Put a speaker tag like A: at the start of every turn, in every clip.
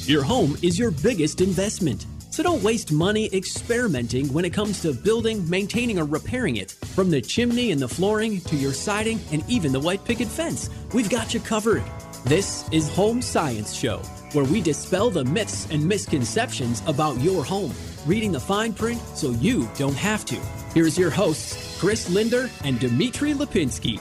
A: Your home is your biggest investment. So don't waste money experimenting when it comes to building, maintaining, or repairing it. From the chimney and the flooring to your siding and even the white picket fence, we've got you covered. This is Home Science Show, where we dispel the myths and misconceptions about your home, reading the fine print so you don't have to. Here's your hosts, Chris Linder and Dmitry Lipinski.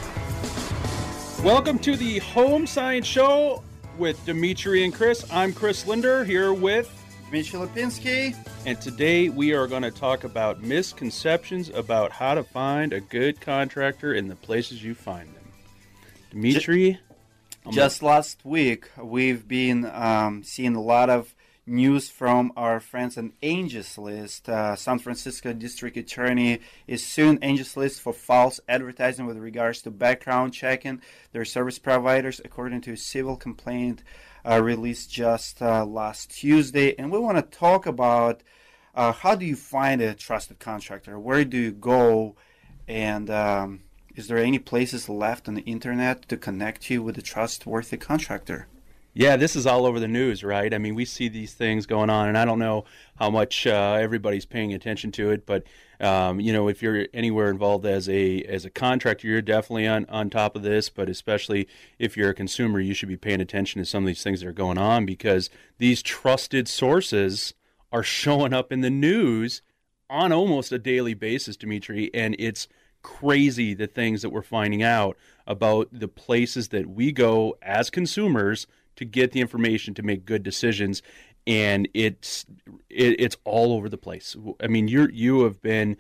B: Welcome to the Home Science Show with Dmitry and Chris. I'm Chris Linder here with
C: Dmitry Lipinski.
B: And today we are going to talk about misconceptions about how to find a good contractor in the places you find them. Dmitry?
C: Just last week, we've been seeing a lot of news from our friends at Angie's List. San Francisco District Attorney is suing Angie's List for false advertising with regards to background checking their service providers, according to a civil complaint released just last Tuesday. And we want to talk about how do you find a trusted contractor? Where do you go? And is there any places left on the internet to connect you with a trustworthy contractor?
B: Yeah, this is all over the news, right? I mean, we see these things going on, and I don't know how much everybody's paying attention to it, but if you're anywhere involved as a contractor, you're definitely on top of this, but especially if you're a consumer, you should be paying attention to some of these things that are going on, because these trusted sources are showing up in the news on almost a daily basis, Dmitry, and it's crazy the things that we're finding out about the places that we go as consumers to get the information to make good decisions, and it's all over the place. I mean, you have been,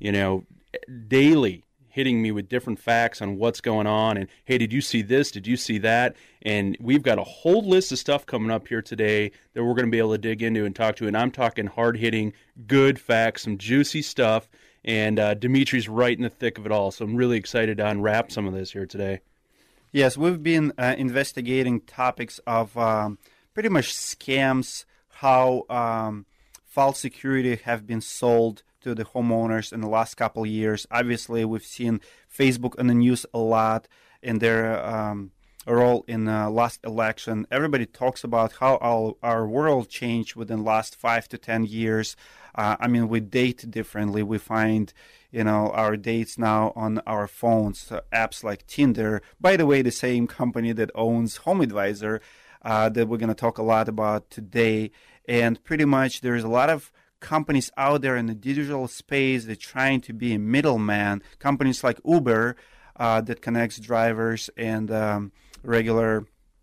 B: daily hitting me with different facts on what's going on, and hey, did you see this? Did you see that? And we've got a whole list of stuff coming up here today that we're going to be able to dig into and talk to, and I'm talking hard-hitting, good facts, some juicy stuff, and Dmitry's right in the thick of it all, so I'm really excited to unwrap some of this here today.
C: Yes, we've been investigating topics of pretty much scams, how false security have been sold to the homeowners in the last couple of years. Obviously, we've seen Facebook on the news a lot in their role in the last election. Everybody talks about how our world changed within the last 5 to 10 years. We date differently. We find our dates now on our phones, apps like Tinder. By the way, the same company that owns HomeAdvisor that we're going to talk a lot about today. And pretty much there's a lot of companies out there in the digital space that are trying to be a middleman. Companies like Uber that connects drivers and regular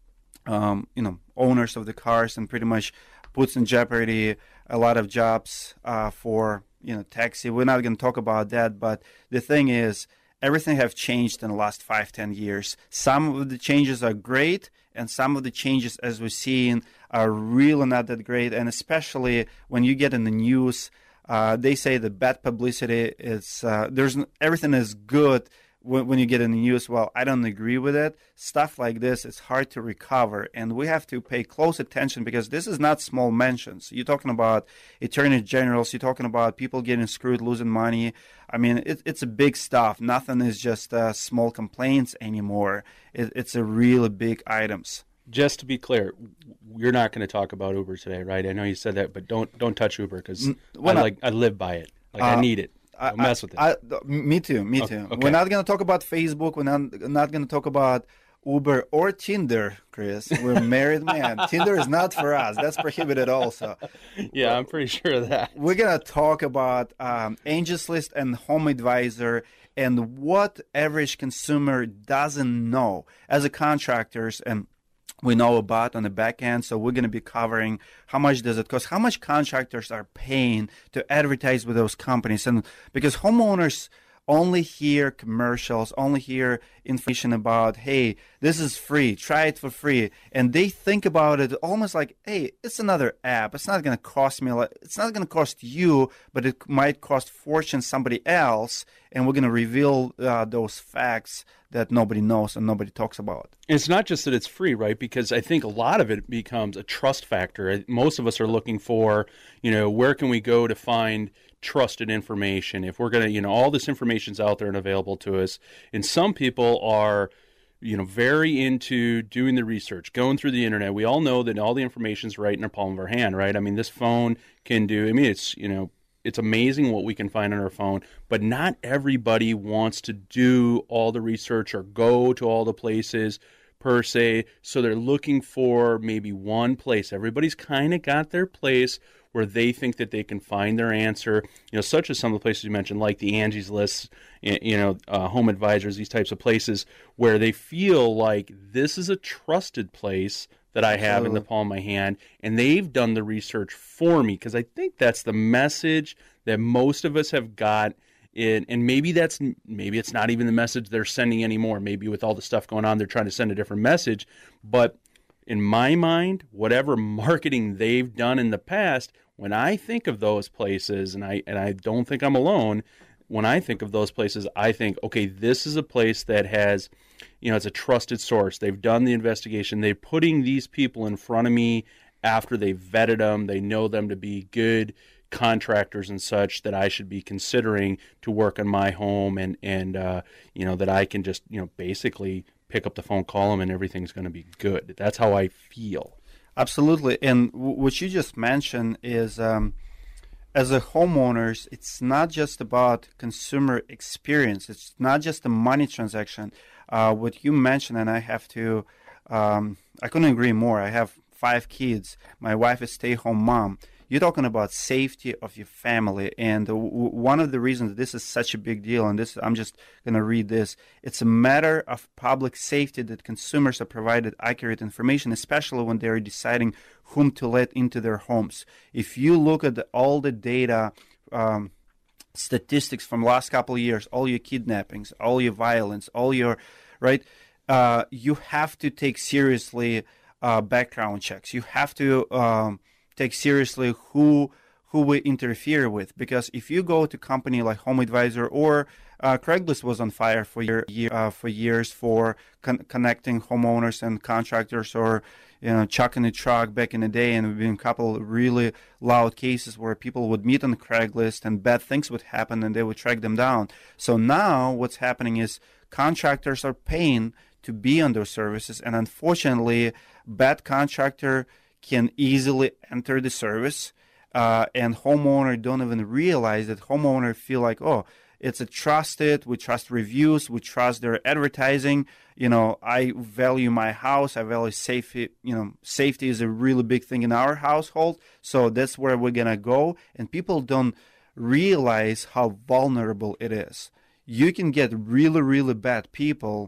C: owners of the cars, and pretty much puts in jeopardy a lot of jobs for taxi. We're not going to talk about that, but the thing is, everything have changed in the last 5-10 years. Some of the changes are great, and some of the changes, as we're seeing, are really not that great. And especially when you get in the news, they say the bad publicity is everything is good when you get in the news. Well, I don't agree with it. Stuff like this is hard to recover, and we have to pay close attention, because this is not small mentions. You're talking about attorney generals. You're talking about people getting screwed, losing money. I mean, it's a big stuff. Nothing is just small complaints anymore. It's a really big items.
B: Just to be clear, you're not going to talk about Uber today, right? I know you said that, but don't touch Uber, because I live by it. I need it. Don't mess with it.
C: Me too. Okay. We're not going to talk about Facebook. We're not going to talk about Uber or Tinder, Chris. We're married men. Tinder is not for us. That's prohibited also.
B: Yeah, I'm pretty sure of that.
C: We're going to talk about Angie's List and HomeAdvisor and what average consumer doesn't know as a contractors, and we know about on the back end. So we're going to be covering how much does it cost, how much contractors are paying to advertise with those companies. And because homeowners only hear commercials, only hear information about, hey, this is free, try it for free. And they think about it almost like, hey, it's another app. It's not going to cost me, it's not going to cost you, but it might cost fortune somebody else. And we're going to reveal those facts that nobody knows and nobody talks about.
B: It's not just that it's free, right? Because I think a lot of it becomes a trust factor. Most of us are looking for, where can we go to find trusted information? If we're going to, all this information's out there and available to us. And some people are very into doing the research, going through the internet. We all know that all the information is right in the palm of our hand, right? I mean, this phone can do, it's amazing what we can find on our phone, but not everybody wants to do all the research or go to all the places per se. So they're looking for maybe one place. Everybody's kind of got their place where they think that they can find their answer, such as some of the places you mentioned, like the Angie's List, Home Advisors, these types of places where they feel like this is a trusted place that I have in the palm of my hand, and they've done the research for me, because I think that's the message that most of us have got. And maybe it's not even the message they're sending anymore. Maybe with all the stuff going on, they're trying to send a different message. But in my mind, whatever marketing they've done in the past, when I think of those places, and I don't think I'm alone, when I think of those places, I think, okay, this is a place that has, it's a trusted source. They've done the investigation. They're putting these people in front of me after they've vetted them. They know them to be good contractors and such that I should be considering to work on my home, and that I can just, basically pick up the phone, call them, and everything's going to be good. That's how I feel.
C: Absolutely. And what you just mentioned is, as a homeowners, it's not just about consumer experience. It's not just a money transaction. What you mentioned, and I have to, I couldn't agree more. I have 5 kids. My wife is a stay-home mom. You're talking about safety of your family, and one of the reasons this is such a big deal, and this, I'm just going to read this, it's a matter of public safety that consumers are provided accurate information, especially when they're deciding whom to let into their homes. If you look at all the data, statistics from the last couple of years, all your kidnappings, all your violence, all your, right, you have to take seriously background checks. You have to take seriously who we interfere with, because if you go to a company like Home Advisor, or Craigslist was on fire for years for connecting homeowners and contractors, or Chuck in the truck back in the day, and there have been a couple of really loud cases where people would meet on Craigslist and bad things would happen and they would track them down. So now what's happening is contractors are paying to be on those services, and unfortunately, bad contractor can easily enter the service, and homeowner don't even realize that. Homeowner feel like, oh, it's a trusted, we trust reviews, we trust their advertising, I value my house, I value safety, safety is a really big thing in our household, so that's where we're gonna go, and people don't realize how vulnerable it is. You can get really, really bad people,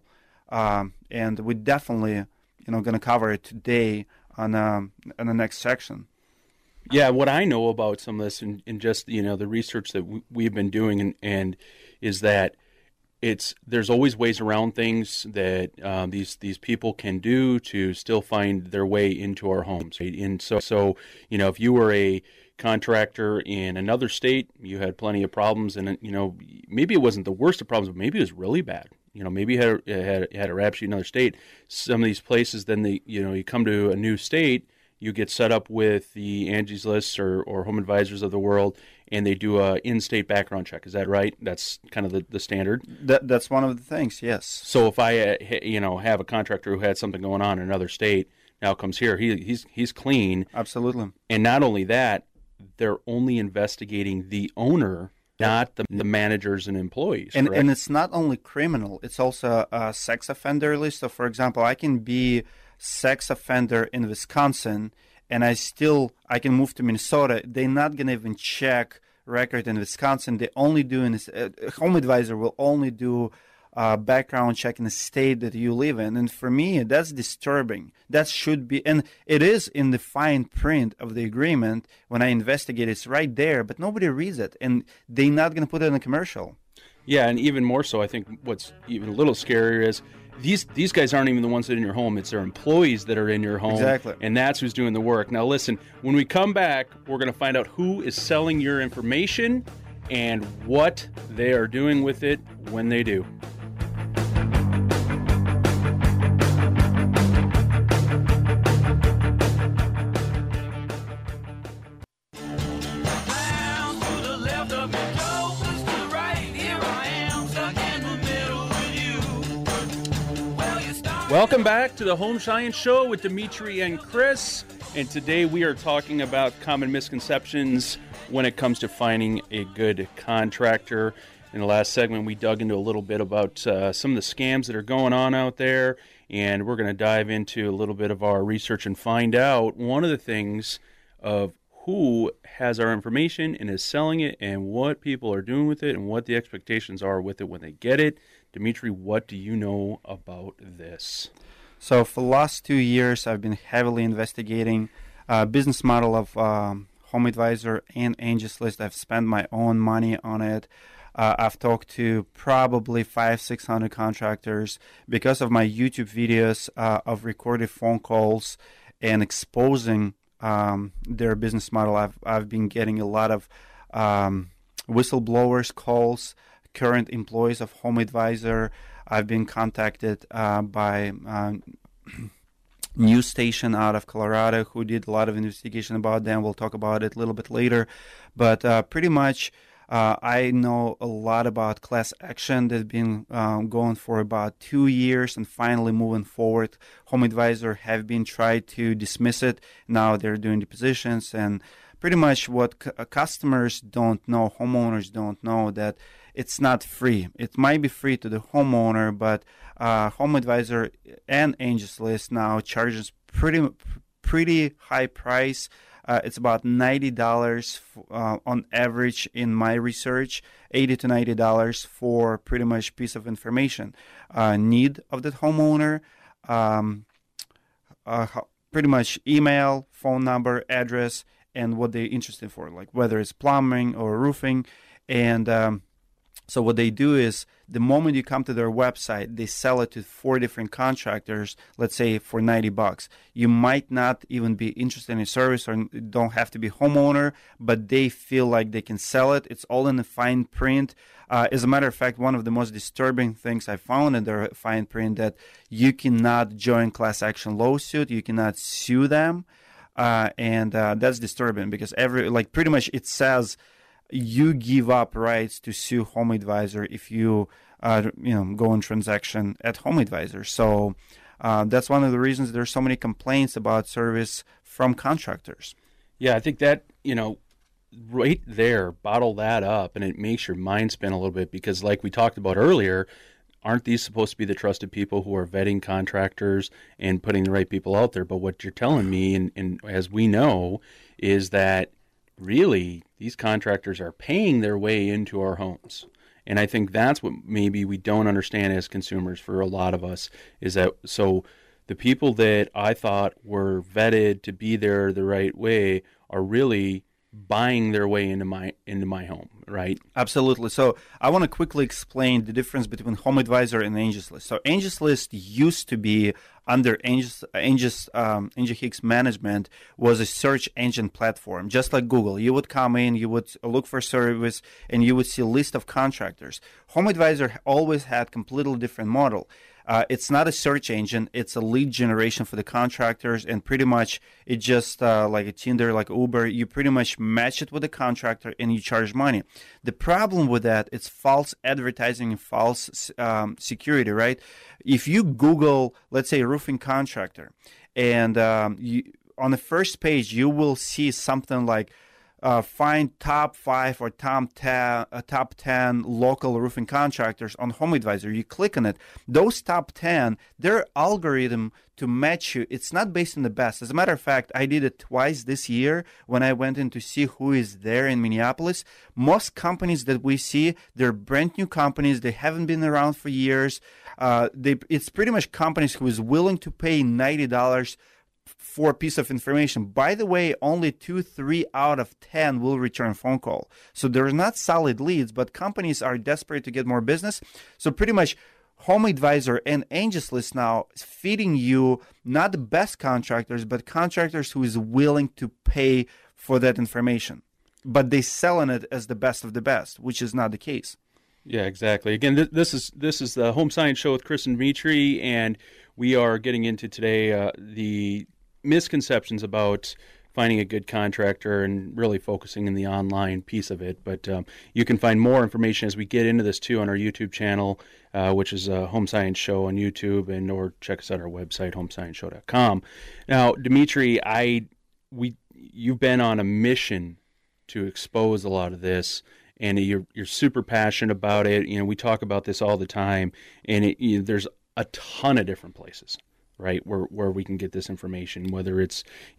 C: and we definitely, gonna cover it today on the next section.
B: Yeah, what I know about some of this, and just the research that we've been doing, and is that there's always ways around things that these people can do to still find their way into our homes. Right? And so if you were a contractor in another state, you had plenty of problems, and maybe it wasn't the worst of problems, but maybe it was really bad. Maybe you had a rap sheet in another state. Some of these places, then you come to a new state, you get set up with the Angie's List or Home Advisors of the world, and they do a in-state background check. Is that right? That's kind of the standard.
C: That's one of the things. Yes.
B: So if I have a contractor who had something going on in another state, now comes here, he's clean.
C: Absolutely.
B: And not only that, they're only investigating the owner, not the managers and employees.
C: And it's not only criminal, it's also a sex offender list. So, for example, I can be sex offender in Wisconsin, and I can move to Minnesota. They're not going to even check record in Wisconsin. They only do Home Advisor will only do background check in the state that you live in. And for me, that's disturbing. That should be, and it is in the fine print of the agreement. When I investigate, it's right there, but nobody reads it, and they're not going to put it in a commercial.
B: Yeah, and even more so, I think what's even a little scarier is these guys aren't even the ones that are in your home. It's their employees that are in your home.
C: Exactly.
B: And that's who's doing the work. Now listen, when we come back, we're going to find out who is selling your information and what they are doing with it when they do.
D: Well, you start
B: Welcome back to the Home Science Show with Dimitri and Chris. And today we are talking about common misconceptions when it comes to finding a good contractor. In the last segment, we dug into a little bit about some of the scams that are going on out there. And we're going to dive into a little bit of our research and find out one of the things of who has our information and is selling it and what people are doing with it and what the expectations are with it when they get it. Dimitri, what do you know about this?
C: So for the last 2 years, I've been heavily investigating business model of HomeAdvisor and AngelList. I've spent my own money on it. I've talked to probably 500-600 contractors. Because of my YouTube videos of recorded phone calls and exposing their business model, I've been getting a lot of whistleblowers calls, current employees of HomeAdvisor. I've been contacted by news station out of Colorado who did a lot of investigation about them. We'll talk about it a little bit later. But pretty much I know a lot about class action that's been going for about 2 years and finally moving forward. HomeAdvisor have been tried to dismiss it. Now they're doing depositions, and pretty much what customers don't know, homeowners don't know, that it's not free. It might be free to the homeowner, but HomeAdvisor and AngelList now charges pretty high price. It's about $90 on average in my research, $80 to $90 for pretty much piece of information. Need of the homeowner, pretty much email, phone number, address, and what they're interested for, like whether it's plumbing or roofing. And so what they do is the moment you come to their website, they sell it to 4 different contractors, let's say for $90. You might not even be interested in a service or don't have to be homeowner, but they feel like they can sell it. It's all in the fine print. As a matter of fact, one of the most disturbing things I found in their fine print that you cannot join class action lawsuit, you cannot sue them, and that's disturbing because pretty much it says you give up rights to sue HomeAdvisor if you go in transaction at HomeAdvisor. So that's one of the reasons there's so many complaints about service from contractors.
B: Yeah, I think that, right there, bottle that up, and it makes your mind spin a little bit because like we talked about earlier, aren't these supposed to be the trusted people who are vetting contractors and putting the right people out there? But what you're telling me, and as we know, is that really these contractors are paying their way into our homes. And I think that's what maybe we don't understand as consumers for a lot of us is that so the people that I thought were vetted to be there the right way are really buying their way into my home, right?
C: Absolutely. So I want to quickly explain the difference between HomeAdvisor and AngelList. So AngelList used to be under Angel Hicks management, was a search engine platform, just like Google. You would come in, you would look for service, and you would see a list of contractors. HomeAdvisor always had completely different model. It's not a search engine. It's a lead generation for the contractors, and pretty much it just like a Tinder, like Uber. You pretty much match it with the contractor, and you charge money. The problem with that, it's false advertising and false security, right? If you Google, let's say, roofing contractor, and on the first page, you will see something like find top 5 or top 10 local roofing contractors on HomeAdvisor. You click on it. Those top 10, their algorithm to match you, it's not based on the best. As a matter of fact, I did it twice this year when I went in to see who is there in Minneapolis. Most companies that we see, they're brand new companies. They haven't been around for years. It's pretty much companies who is willing to pay $90 for a piece of information. By the way, only 2-3 out of 10 will return phone call. So there's not solid leads, but companies are desperate to get more business. So pretty much HomeAdvisor and AngelList now is feeding you not the best contractors, but contractors who is willing to pay for that information. But they selling it as the best of the best, which is not the case.
B: Yeah, exactly. Again, this is the Home Science Show with Chris and Dimitri, and we are getting into today the misconceptions about finding a good contractor and really focusing in the online piece of it. But you can find more information as we get into this too on our YouTube channel, which is Home Science Show on YouTube, and or check us out on our website, homescienceshow.com. Now, Dimitri, you've been on a mission to expose a lot of this, and you're super passionate about it. We talk about this all the time, and there's a ton of different places, right, where we can get this information, whether it's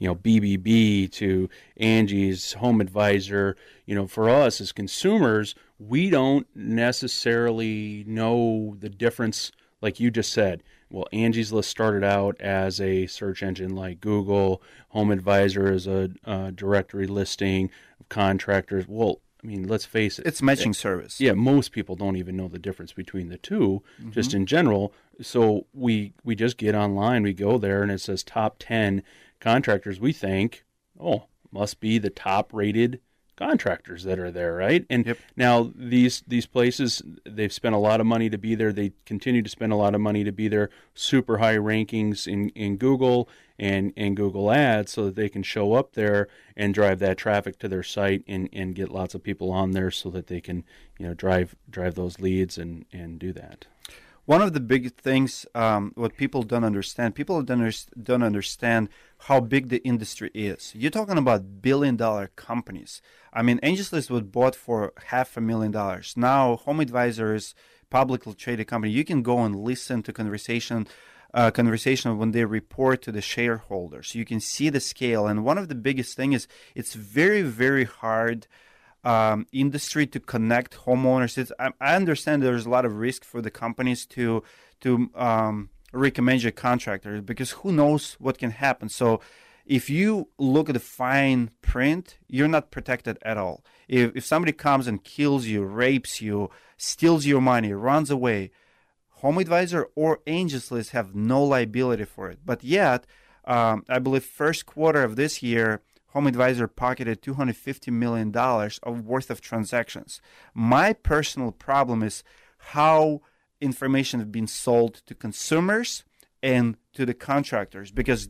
B: BBB to Angie's Home Advisor. For us as consumers, we don't necessarily know the difference, like you just said. Well, Angie's List started out as a search engine like Google. Home Advisor is a directory listing of contractors. Well, I mean, let's face it.
C: It's matching service.
B: Yeah, most people don't even know the difference between the two, just in general. So we just get online, we go there, and it says top 10 contractors we think, must be the top-rated contractors that are there, right? And now these places, they've spent a lot of money to be there. They continue to spend a lot of money to be there. Super high rankings in Google and Google Ads, so that they can show up there and drive that traffic to their site and get lots of people on there, so that they can drive those leads and do that.
C: One of the big things, what people don't understand, don't understand how big the industry is. You're talking about billion-dollar companies. I mean, Angie's List was bought for $500,000. Now, Home Advisor is publicly traded company. You can go and listen to conversation when they report to the shareholders. You can see the scale. And one of the biggest thing is it's very, very hard industry to connect homeowners. I understand there's a lot of risk for the companies to recommend your contractor, because who knows what can happen. So if you look at the fine print, you're not protected at all. If somebody comes and kills you, rapes you, steals your money, runs away, Home Advisor or Angie's List have no liability for it. But yet, I believe first quarter of this year, Home Advisor pocketed $250 million worth of transactions. My personal problem is how information has been sold to consumers and to the contractors, because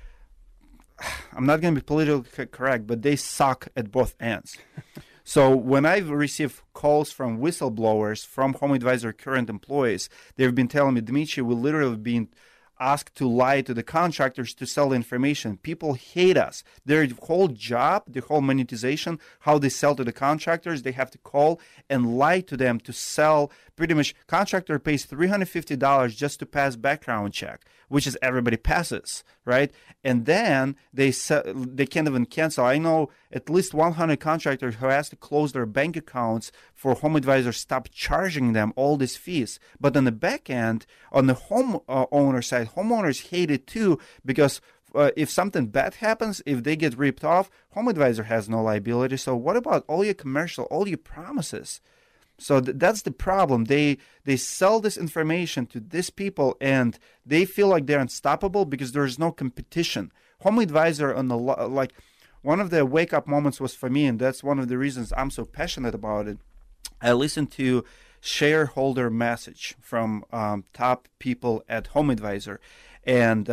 C: I'm not going to be politically correct, but they suck at both ends. So when I've received calls from whistleblowers, from Home Advisor current employees, they've been telling me, Dimitri, we literally have been asked to lie to the contractors to sell the information. People hate us. Their whole job, the whole monetization, how they sell to the contractors, they have to call and lie to them to sell. Pretty much, contractor pays $350 just to pass background check, which is everybody passes, right? And then they can't even cancel. I know at least 100 contractors who has to close their bank accounts for Home Advisor stop charging them all these fees. But on the back end, on the home owner side, homeowners hate it too, because if something bad happens, if they get ripped off, Home Advisor has no liability. So what about all your commercial, all your promises? So that's the problem. They sell this information to these people, and they feel like they're unstoppable because there is no competition. Home Advisor one of the wake up moments was for me, and that's one of the reasons I'm so passionate about it. I listened to shareholder message from top people at Home Advisor, and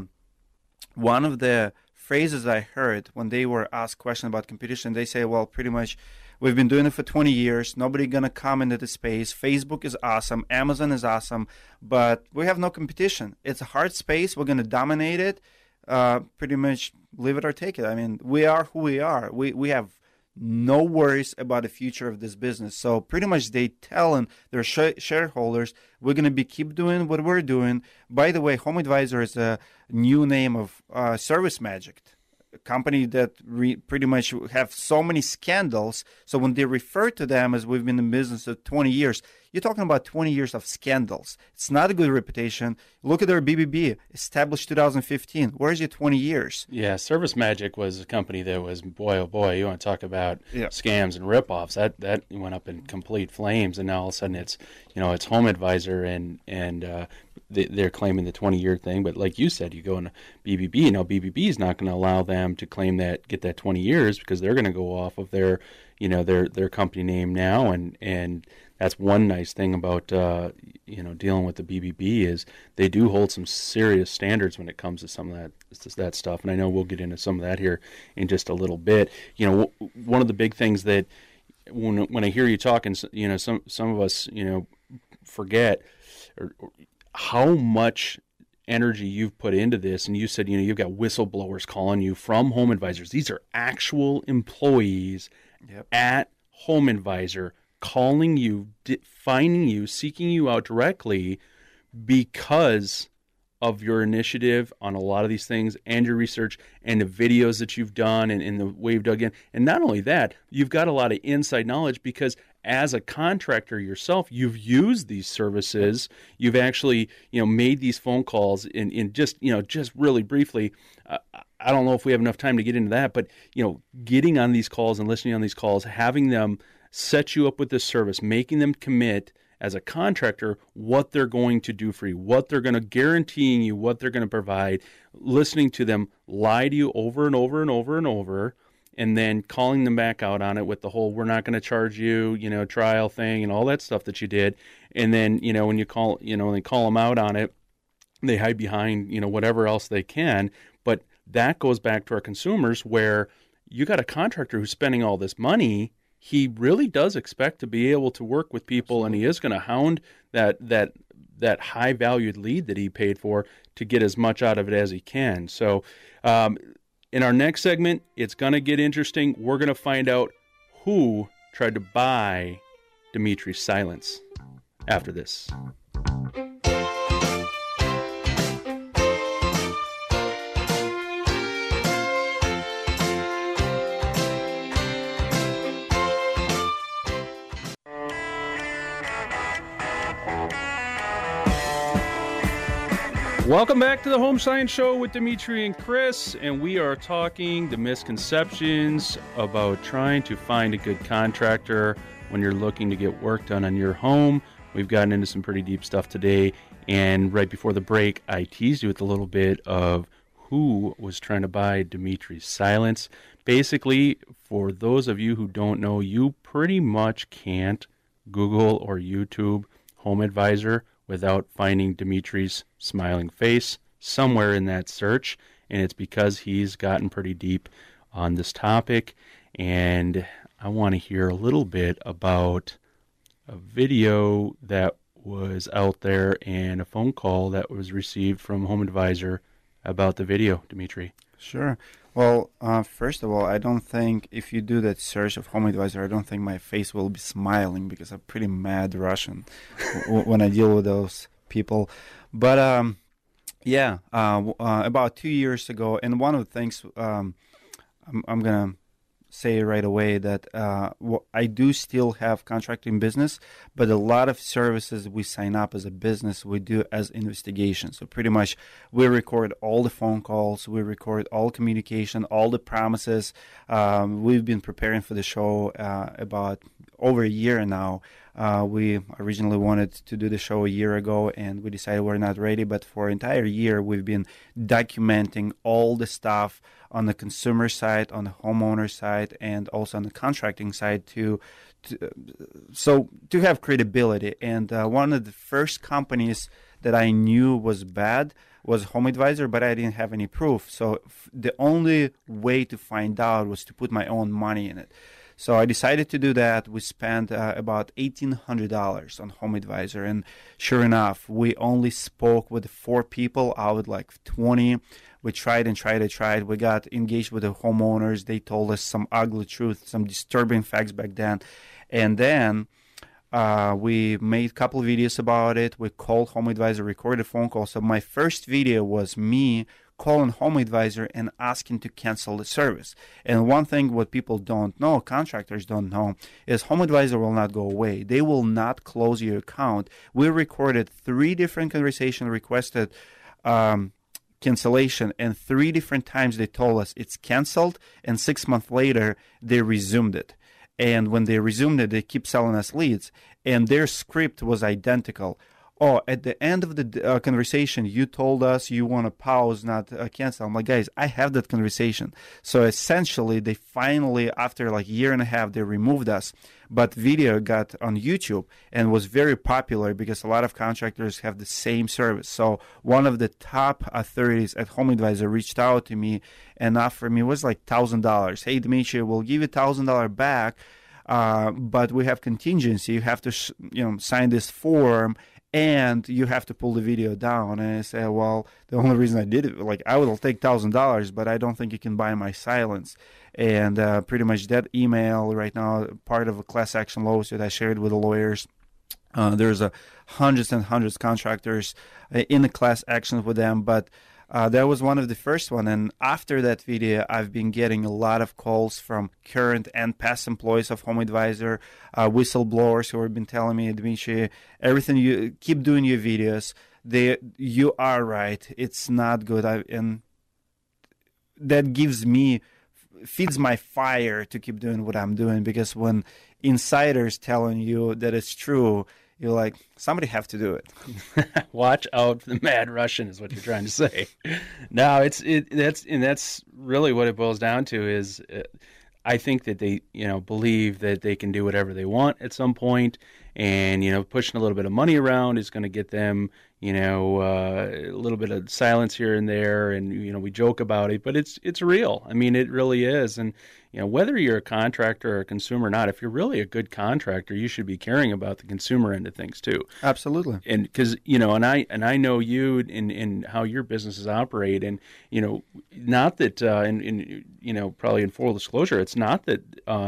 C: one of the phrases I heard when they were asked questions about competition, they say, well, pretty much, we've been doing it for 20 years. Nobody going to come into the space. Facebook is awesome. Amazon is awesome. But we have no competition. It's a hard space. We're going to dominate it. Pretty much live it or take it. I mean, we are who we are. We have no worries about the future of this business. So pretty much they telling their shareholders, we're going to keep doing what we're doing. By the way, Home Advisor is a new name of ServiceMagic, a company that pretty much have so many scandals. So when they refer to them as we've been in business for 20 years, you're talking about 20 years of scandals. It's not a good reputation. Look at their BBB, established 2015. Where's your 20 years?
B: Yeah, ServiceMagic was a company that was, boy, oh boy, you want to talk about scams and ripoffs. That went up in complete flames, and now all of a sudden it's Home Advisor, and they're claiming the 20-year thing. But like you said, you go into BBB. Now BBB is not going to allow them to claim get that 20 years because they're going to go off of their company name now, and that's one nice thing about dealing with the BBB is they do hold some serious standards when it comes to some of that stuff. And I know we'll get into some of that here in just a little bit. One of the big things that when I hear you talking, some of us forget or how much energy you've put into this. And you said you've got whistleblowers calling you from Home Advisors. These are actual employees at Home Advisor calling you, finding you, seeking you out directly because of your initiative on a lot of these things and your research and the videos that you've done and the way you've dug in. And not only that, you've got a lot of inside knowledge because as a contractor yourself, you've used these services. You've actually, made these phone calls in just really briefly. I don't know if we have enough time to get into that, but, getting on these calls and listening on these calls, having them set you up with this service, making them commit as a contractor what they're going to do for you, what they're going to guaranteeing you, what they're going to provide, listening to them lie to you over and over and over and over, and then calling them back out on it with the whole we're not going to charge you, trial thing and all that stuff that you did. And then, when you call, when they call them out on it, they hide behind, whatever else they can. But that goes back to our consumers where you got a contractor who's spending all this money. He really does expect to be able to work with people, and he is going to hound that high valued lead that he paid for to get as much out of it as he can. So in our next segment, it's going to get interesting. We're going to find out who tried to buy Dimitri's silence after this. Welcome back to the Home Science Show with Dimitri and Chris, and we are talking the misconceptions about trying to find a good contractor when you're looking to get work done on your home. We've gotten into some pretty deep stuff today, and right before the break, I teased you with a little bit of who was trying to buy Dimitri's silence. Basically, for those of you who don't know, you pretty much can't Google or YouTube Home Advisor without finding Dimitri's smiling face somewhere in that search, and it's because he's gotten pretty deep on this topic. And I want to hear a little bit about a video that was out there and a phone call that was received from Home Advisor about the video, Dimitri.
C: Sure. Well, first of all, I don't think if you do that search of Home Advisor, I don't think my face will be smiling because I'm pretty mad Russian when I deal with those people. But about 2 years ago, and one of the things I'm going to say right away that I do still have contracting business, but a lot of services we sign up as a business, we do as investigation. So pretty much we record all the phone calls, we record all communication, all the promises. We've been preparing for the show about over a year now. We originally wanted to do the show a year ago, and we decided we're not ready. But for an entire year, we've been documenting all the stuff on the consumer side, on the homeowner side, and also on the contracting side to have credibility. And one of the first companies that I knew was bad was Home Advisor, but I didn't have any proof. So the only way to find out was to put my own money in it. So I decided to do that. We spent about $1,800 on Home Advisor, and sure enough, we only spoke with 4 people out of like 20. We tried and tried and tried. We got engaged with the homeowners. They told us some ugly truth, some disturbing facts back then. And then we made a couple of videos about it. We called Home Advisor, recorded a phone call. So my first video was me calling Home Advisor and asking to cancel the service. And one thing what people don't know, contractors don't know, is Home Advisor will not go away. They will not close your account. We recorded 3 different conversations, requested cancellation, and 3 different times they told us it's canceled, and 6 months later they resumed it. And when they resumed it, they keep selling us leads, and their script was identical. oh, at the end of the conversation, you told us you want to pause, not cancel. I'm like, guys, I have that conversation. So essentially, they finally, after like a year and a half, they removed us. But video got on YouTube and was very popular because a lot of contractors have the same service. So one of the top authorities at HomeAdvisor reached out to me and offered me, it was like $1,000. Hey, Dmitry, we'll give you $1,000 back, but we have contingency. You have to sign this form, and you have to pull the video down. And I said, well, the only reason I did it, like, I will take $1,000, but I don't think you can buy my silence. And pretty much that email right now, part of a class action lawsuit I shared with the lawyers. There's hundreds and hundreds of contractors in the class actions with them, but that was one of the first one. And after that video, I've been getting a lot of calls from current and past employees of HomeAdvisor, whistleblowers who have been telling me, Dmitry, everything you keep doing your videos. You are right. It's not good. And that feeds my fire to keep doing what I'm doing, because when insiders telling you that it's true, you're like, somebody have to do it.
B: Watch out for the mad Russian is what you're trying to say. No, that's really what it boils down to is I think that they, believe that they can do whatever they want at some point, and, pushing a little bit of money around is going to get them, a little bit of silence here and there, and, we joke about it, but it's real. I mean, it really is. And, whether you're a contractor or a consumer or not, if you're really a good contractor, you should be caring about the consumer end of things too.
C: Absolutely.
B: And because, and I know you and how your businesses operate, and, not that, probably in full disclosure, it's not that,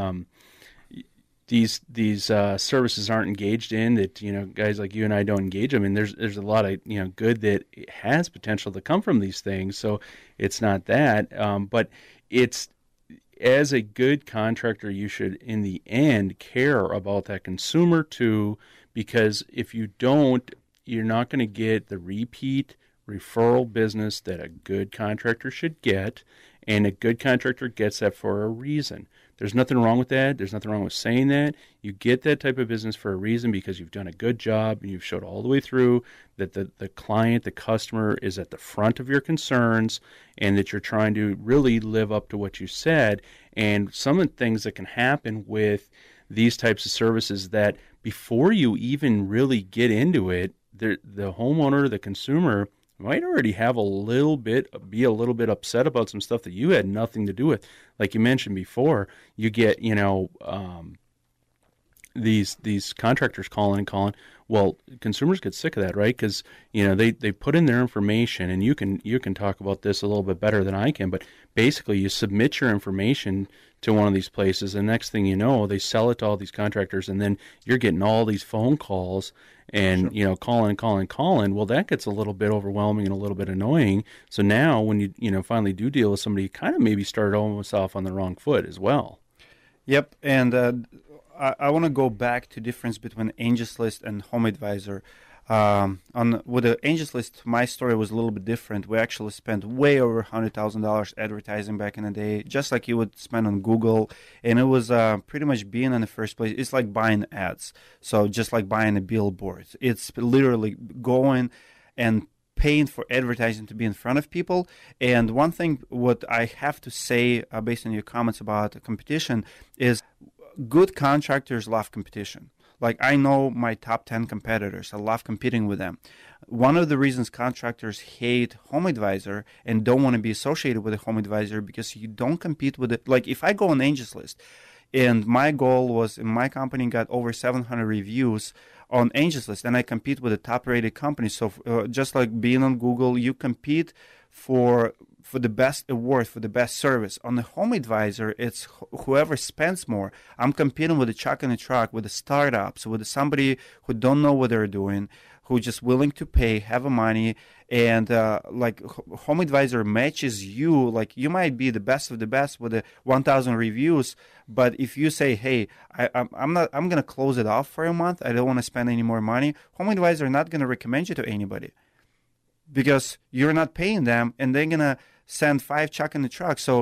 B: these services aren't engaged in, that guys like you and I don't engage them, and there's a lot of good that has potential to come from these things. So it's not that, but it's, as a good contractor, you should in the end care about that consumer too, because if you don't, you're not going to get the repeat referral business that a good contractor should get, and a good contractor gets that for a reason. There's nothing wrong with that. There's nothing wrong with saying that. You get that type of business for a reason, because you've done a good job and you've showed all the way through that the client, the customer, is at the front of your concerns, and that you're trying to really live up to what you said. And some of the things that can happen with these types of services, that before you even really get into it, the homeowner, the consumer, might already have be a little bit upset about some stuff that you had nothing to do with. Like you mentioned before, you get, these contractors calling. Well, consumers get sick of that, right? Because, they put in their information, and you can talk about this a little bit better than I can, but basically you submit your information to one of these places, and next thing you know, they sell it to all these contractors, and then you're getting all these phone calls and, sure, calling. Well, that gets a little bit overwhelming and a little bit annoying. So now when you finally do deal with somebody, you kind of maybe started almost off on the wrong foot as well.
C: Yep, and I want to go back to difference between Angie's List and HomeAdvisor. With the Angie's List, my story was a little bit different. We actually spent way over $100,000 advertising back in the day, just like you would spend on Google. And it was pretty much being in the first place. It's like buying ads. So just like buying a billboard. It's literally going and paying for advertising to be in front of people. And one thing what I have to say based on your comments about competition is good contractors love competition. Like, I know my top 10 competitors. I love competing with them. One of the reasons contractors hate HomeAdvisor and don't want to be associated with a HomeAdvisor, because you don't compete with it. Like, if I go on Angie's List, and my goal was, in my company got over 700 reviews on Angie's List, and I compete with a top-rated company. So just like being on Google, you compete for the best award, for the best service. On the HomeAdvisor, it's whoever spends more. I'm competing with a truck in a truck, with the startups, with somebody who don't know what they're doing, who just willing to pay, have the money, and like HomeAdvisor matches you. Like, you might be the best of the best with the 1,000 reviews, but if you say, hey, I'm going to close it off for a month, I don't want to spend any more money, HomeAdvisor not going to recommend you to anybody, because you're not paying them, and they're going to send 5 check in the truck. So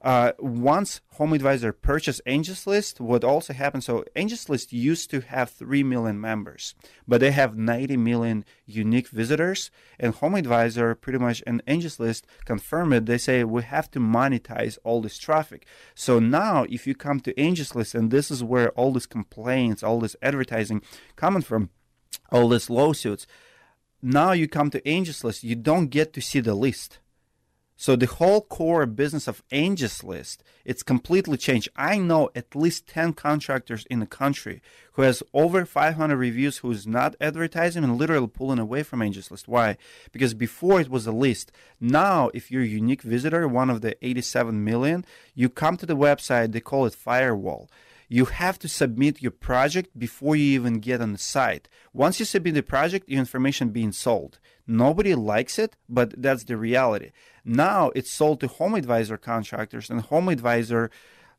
C: once Home Advisor purchased Angie's List, what also happened, so Angie's List used to have 3 million members, but they have 90 million unique visitors, and Home Advisor pretty much and Angie's List confirm it. They say we have to monetize all this traffic. So now if you come to Angie's List, and this is where all these complaints, all this advertising coming from, all these lawsuits, now you come to Angie's List, you don't get to see the list. So the whole core business of Angie's List, it's completely changed. I know at least 10 contractors in the country who has over 500 reviews who is not advertising and literally pulling away from Angie's List. Why? Because before it was a list. Now, if you're a unique visitor, one of the 87 million, you come to the website, they call it firewall. You have to submit your project before you even get on the site. Once you submit the project, your information being sold. Nobody likes it, but that's the reality. Now it's sold to Home Advisor contractors, and Home Advisor,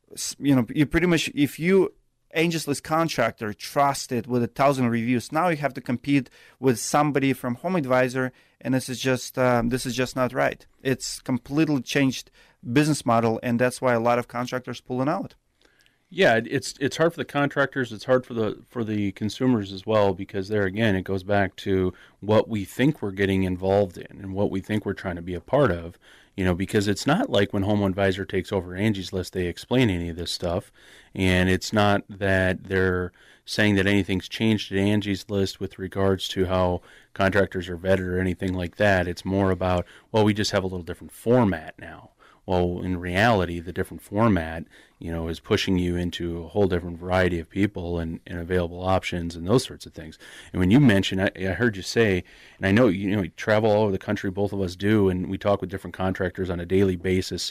C: you pretty much, if you Angie's List contractor trusted with 1,000 reviews, now you have to compete with somebody from Home Advisor, and this is just not right. It's completely changed business model, and that's why a lot of contractors pulling out.
B: Yeah, it's hard for the contractors. It's hard for the consumers as well, because there again, it goes back to what we think we're getting involved in and what we think we're trying to be a part of. Because it's not like when Home Advisor takes over Angie's List, they explain any of this stuff, and it's not that they're saying that anything's changed at Angie's List with regards to how contractors are vetted or anything like that. It's more about, well, we just have a little different format now. Well, in reality, the different format, is pushing you into a whole different variety of people and available options and those sorts of things. And when you mentioned, I heard you say, and I know you travel all over the country, both of us do, and we talk with different contractors on a daily basis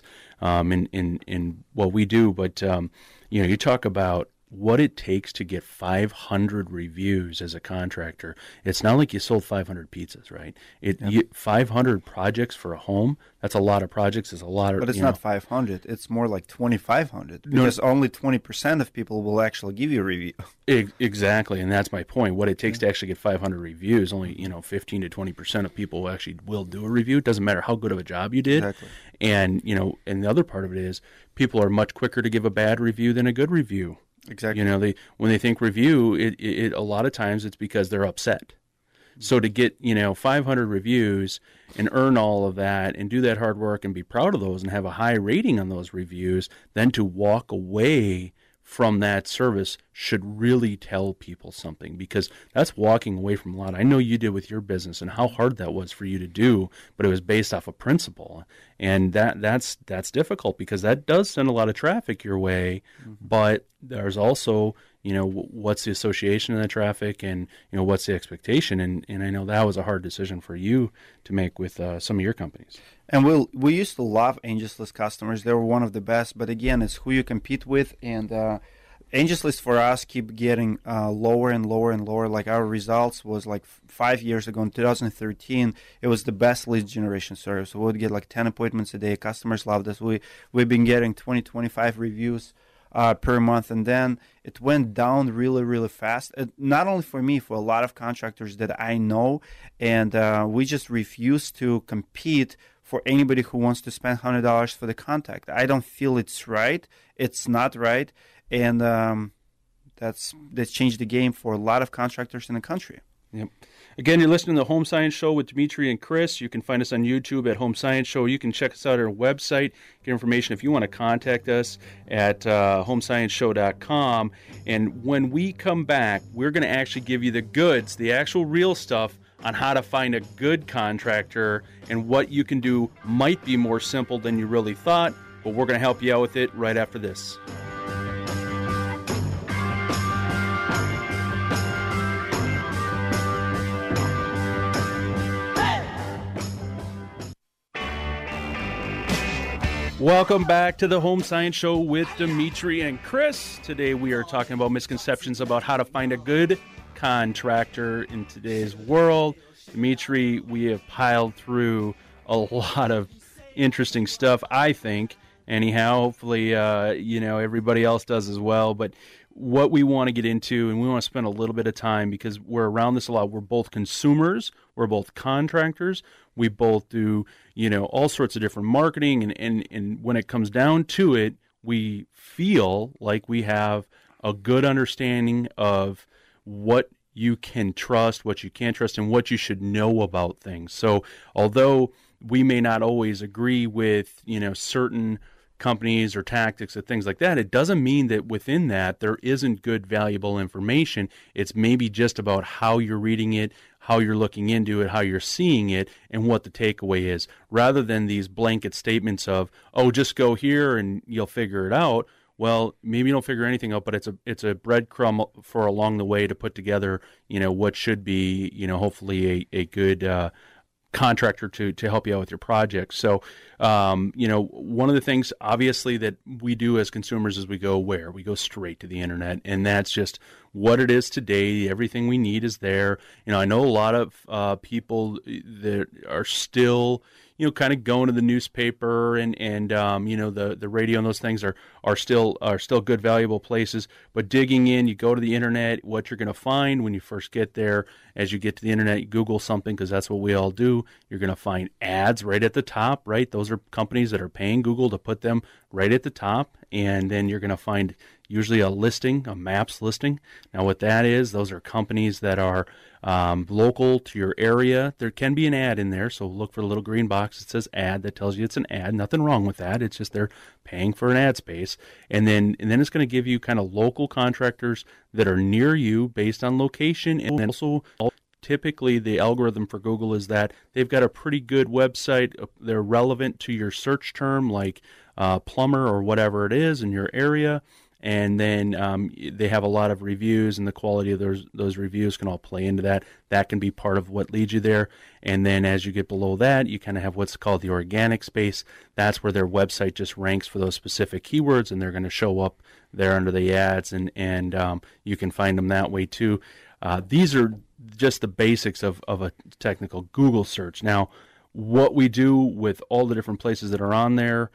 B: in what we do. But you talk about what it takes to get 500 reviews as a contractor. It's not like you sold 500 pizzas, right? 500 projects for a home, that's a lot of projects. It's a lot of,
C: but it's not 500. It's more like 2,500, because only 20% of people will actually give you a review.
B: Exactly, and that's my point. What it takes to actually get 500 reviews, only 15 to 20% of people actually will do a review. It doesn't matter how good of a job you did.
C: Exactly.
B: And and the other part of it is people are much quicker to give a bad review than a good review.
C: Exactly.
B: When they think review, it a lot of times it's because they're upset. So to get 500 reviews and earn all of that and do that hard work and be proud of those and have a high rating on those reviews, then to walk away from that service should really tell people something, because that's walking away from a lot. I know you did with your business and how hard that was for you to do, but it was based off a principle, and that's difficult because that does send a lot of traffic your way. But there's also what's the association of that traffic, and what's the expectation, and I know that was a hard decision for you to make with some of your companies.
C: And we used to love Angie's List customers. They were one of the best, but again, it's who you compete with, and Angie's List for us keep getting lower and lower and lower. Like our results was like 5 years ago in 2013, it was the best lead generation service. So we would get like 10 appointments a day. Customers loved us. We've been getting 20, 25 reviews per month, and then it went down really, really fast. Not only for me, for a lot of contractors that I know, and we just refuse to compete for anybody who wants to spend $100 for the contact. I don't feel it's right. It's not right, and that's changed the game for a lot of contractors in the country.
B: Yep. Again, you're listening to the Home Science Show with Dimitri and Chris. You can find us on YouTube at Home Science Show. You can check us out on our website, get information if you want to contact us at homescienceshow.com. And when we come back, we're going to actually give you the goods, the actual real stuff on how to find a good contractor, and what you can do might be more simple than you really thought, but we're going to help you out with it right after this. Welcome back to the Home Science Show with Dimitri and Chris. Today we are talking about misconceptions about how to find a good contractor in today's world. Dimitri, we have piled through a lot of interesting stuff, I think, anyhow. Hopefully, everybody else does as well. But what we want to get into, and we want to spend a little bit of time because we're around this a lot. We're both consumers. We're both contractors. We both do, all sorts of different marketing. And when it comes down to it, we feel like we have a good understanding of what you can trust, what you can't trust, and what you should know about things. So although we may not always agree with, certain companies or tactics or things like that, it doesn't mean that within that there isn't good, valuable information. It's maybe just about how you're reading it, how you're looking into it, how you're seeing it, and what the takeaway is, rather than these blanket statements of, oh, just go here and you'll figure it out. Well, maybe you don't figure anything out, but it's a breadcrumb for along the way to put together, what should be, hopefully a good contractor to help you out with your project. So, one of the things obviously that we do as consumers is we go straight to the internet, and that's just what it is today. Everything we need is there. I know a lot of people that are still, kind of going to the newspaper and the radio and those things are still good, valuable places. But digging in, you go to the internet, what you're going to find when you first get there, as you get to the internet, you Google something, because that's what we all do. You're going to find ads right at the top, right? Those are companies that are paying Google to put them right at the top. And then you're going to find usually a listing, a maps listing. Now what that is, those are companies that are local to your area. There can be an ad in there, so look for the little green box that says ad that tells you it's an ad. Nothing wrong with that. It's just they're paying for an ad space. And then it's going to give you kind of local contractors that are near you based on location. And then also typically the algorithm for Google is that they've got a pretty good website. They're relevant to your search term, like plumber or whatever it is in your area. And then they have a lot of reviews, and the quality of those reviews can all play into that. That can be part of what leads you there. And then as you get below that, you kind of have what's called the organic space. That's where their website just ranks for those specific keywords, and they're going to show up there under the ads, and you can find them that way too. These are just the basics of a technical Google search. Now, what we do with all the different places that are on there,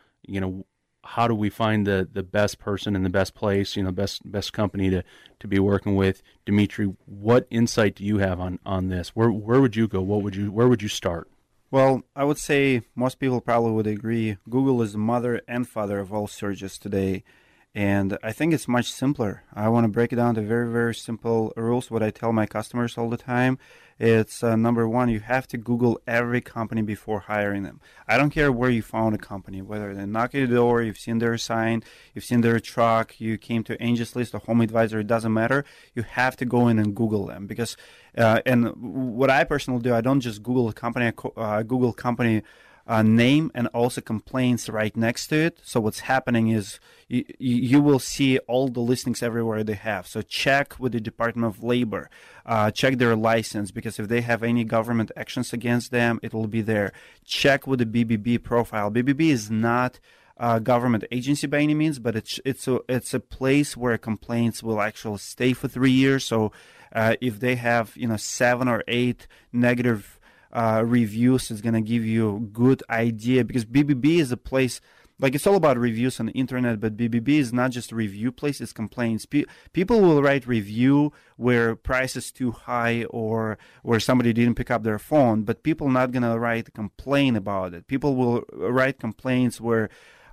B: how do we find the best person in the best place, best company to be working with? Dimitri, what insight do you have on this? Where would you go? Where would you start?
C: Well, I would say most people probably would agree. Google is the mother and father of all searches today. And I think it's much simpler. I want to break it down to very, very simple rules. What I tell my customers all the time, it's number one, you have to Google every company before hiring them. I don't care where you found a company, whether they knock at your door, you've seen their sign, you've seen their truck, you came to Angie's List or Home Advisor, it doesn't matter. You have to go in and Google them because, and what I personally do, I don't just Google a company, I Google company name and also complaints right next to it. So what's happening is you will see all the listings everywhere they have. So check with the Department of Labor, check their license, because if they have any government actions against them, it will be there. Check with the BBB profile. BBB is not a government agency by any means, but it's a place where complaints will actually stay for 3 years. So if they have 7 or 8 negative reviews, is going to give you a good idea, because BBB is a place, like, it's all about reviews on the internet, but BBB is not just a review place, it's complaints. People will write review where price is too high or where somebody didn't pick up their phone, but people are not going to write a complaint about it. People will write complaints where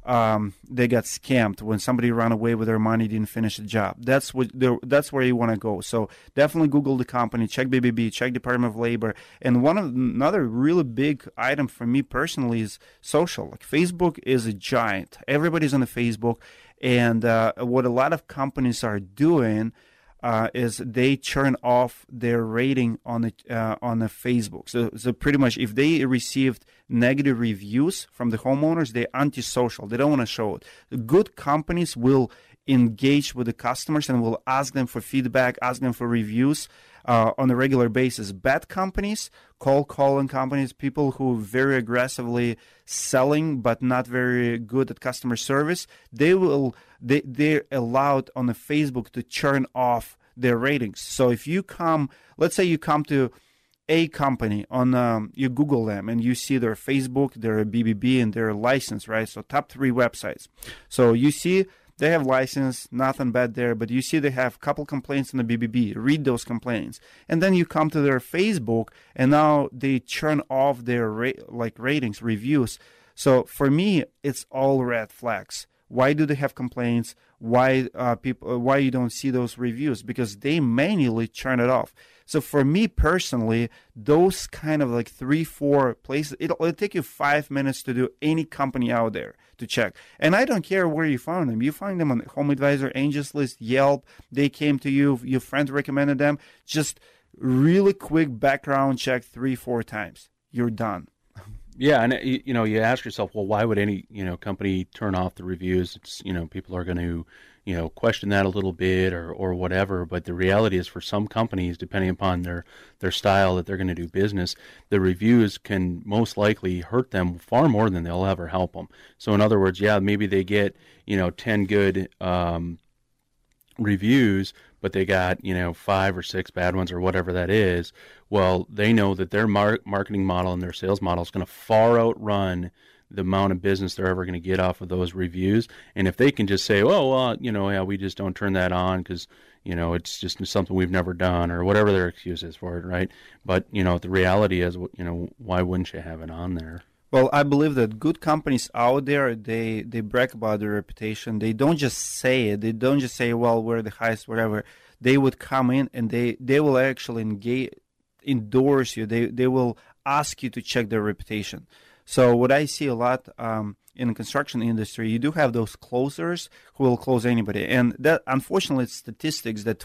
C: they got scammed, when somebody ran away with their money, didn't finish the job. That's where you want to go. So definitely Google the company, check BBB, check Department of Labor. And another really big item for me personally is social. Like, Facebook is a giant. Everybody's on the Facebook, and what a lot of companies are doing is they turn off their rating on the Facebook. So pretty much, if they received negative reviews from the homeowners, they're antisocial. They don't want to show it. Good companies will engage with the customers and will ask them for feedback, ask them for reviews on a regular basis. Bad companies, calling companies, people who are very aggressively selling but not very good at customer service, they're allowed on the Facebook to turn off their ratings. So if you come, let's say you come to a company on you Google them and you see their Facebook, their BBB, and their license, right? So top 3 websites. So you see they have license, nothing bad there, but you see they have a couple complaints on the BBB. Read those complaints, and then you come to their Facebook, and now they turn off their ratings, reviews. So for me, it's all red flags. Why do they have complaints? Why why you don't see those reviews? Because they manually turn it off. So for me personally, those kind of like 3-4 places, it'll take you 5 minutes to do any company out there to check. And I don't care where you found them. You find them on Home Advisor, Angels List, Yelp. They came to you. Your friend recommended them. Just really quick background check 3-4 times. You're done.
B: Yeah, and you ask yourself, well, why would any company turn off the reviews? It's people are going to question that a little bit or whatever. But the reality is, for some companies, depending upon their style that they're going to do business, the reviews can most likely hurt them far more than they'll ever help them. So in other words, yeah, maybe they get 10 good reviews, but they got 5 or 6 bad ones or whatever that is. Well, they know that their marketing model and their sales model is going to far outrun the amount of business they're ever going to get off of those reviews. And if they can just say, oh, well, yeah, we just don't turn that on because it's just something we've never done, or whatever their excuse is for it, right? But the reality is, why wouldn't you have it on there?
C: Well, I believe that good companies out there, they brag about their reputation. They don't just say it. They don't just say, well, we're the highest, whatever. They would come in and they will actually endorse you. They will ask you to check their reputation. So what I see a lot in the construction industry, you do have those closers who will close anybody. And that, unfortunately, it's statistics that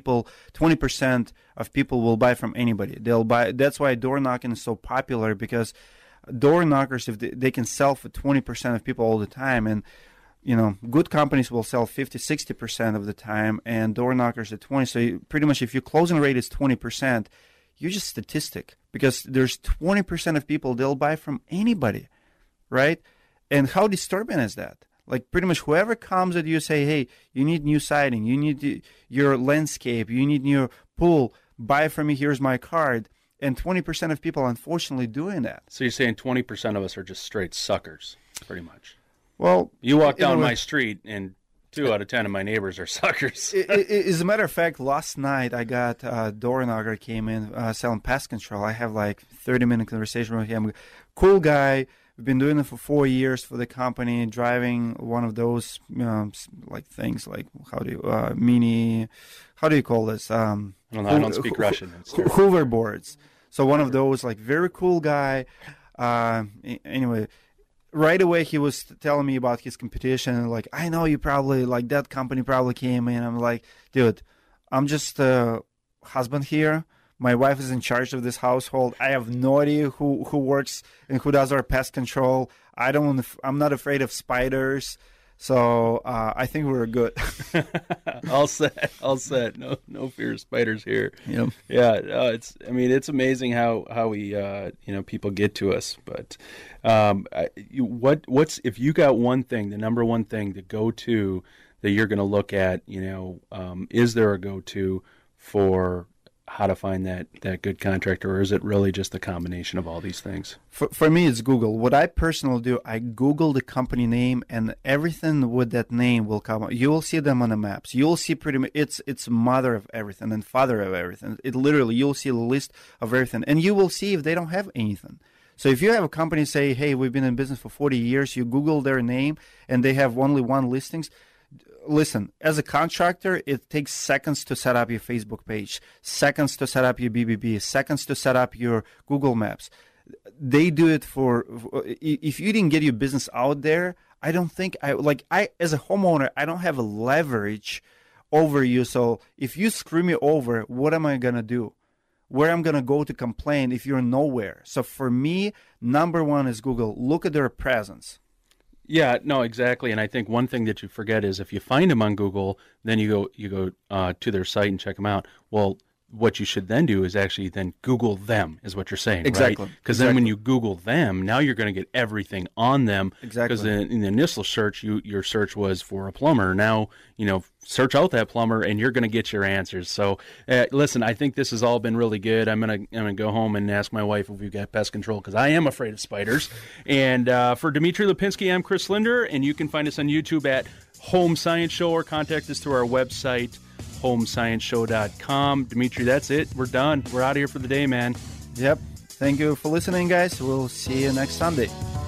C: 20% of people will buy from anybody. They'll buy. That's why door knocking is so popular, because door knockers, if they can sell for 20% of people all the time, and good companies will sell 50-60% of the time, and door knockers at 20%. So pretty much, if your closing rate is 20%, you're just statistic, because there's 20% of people, they'll buy from anybody, right? And how disturbing is that? Like, pretty much whoever comes at you, say, hey, you need new siding, you need your landscape, you need new pool, buy from me, here's my card. And 20% of people, unfortunately, doing that.
B: So you're saying 20% of us are just straight suckers, pretty much.
C: Well,
B: you walk down my street, and 2 out of 10 of my neighbors are suckers.
C: As a matter of fact, last night I got a door knocker came in selling pest control. I have like 30-minute conversation with him. Cool guy. We've been doing it for 4 years for the company, driving one of those like things, like how do you call this?
B: I don't know. I don't speak Russian.
C: Hoverboards. So one of those, like, very cool guy. Anyway, right away he was telling me about his competition. Like, I know you probably, like, that company probably came in. I'm like, dude, I'm just a husband here. My wife is in charge of this household. I have no idea who works and who does our pest control. I'm not afraid of spiders. So I think we're good.
B: All set. No fear of spiders here.
C: Yep.
B: Yeah. It's amazing how we people get to us. But what's if you got one thing, the number one thing to go to that you're going to look at? Is there a go to for how to find that good contractor, or is it really just the combination of all these things?
C: For me, it's Google. What I personally do, I Google the company name, and everything with that name will come up. You will see them on the maps. You will see pretty much it's mother of everything and father of everything. It literally, you'll see a list of everything, and you will see if they don't have anything. So if you have a company say, hey, we've been in business for 40 years, you Google their name, and they have only one listings. Listen, as a contractor, it takes seconds to set up your Facebook page, seconds to set up your BBB, seconds to set up your Google Maps. They do it if you didn't get your business out there, I don't think I as a homeowner, I don't have a leverage over you. So if you screw me over, what am I going to do? Where I'm going to go to complain if you're nowhere? So for me, number one is Google. Look at their presence.
B: Yeah, no, exactly. And I think one thing that you forget is if you find them on Google, then you go to their site and check them out. Well, what you should then do is actually then Google them, is what you're saying,
C: Exactly.
B: right? Because then when you Google them, now you're going to get everything on them.
C: Exactly.
B: Because in the initial search, your search was for a plumber. Now, search out that plumber, and you're going to get your answers. So, listen, I think this has all been really good. I'm gonna go home and ask my wife if we've got pest control, because I am afraid of spiders. And for Dmitry Lipinski, I'm Chris Linder, and you can find us on YouTube at Home Science Show, or contact us through our website, homescienceshow.com. Dmitry, that's it. We're done. We're out of here for the day, man.
C: Yep. Thank you for listening, guys. We'll see you next Sunday.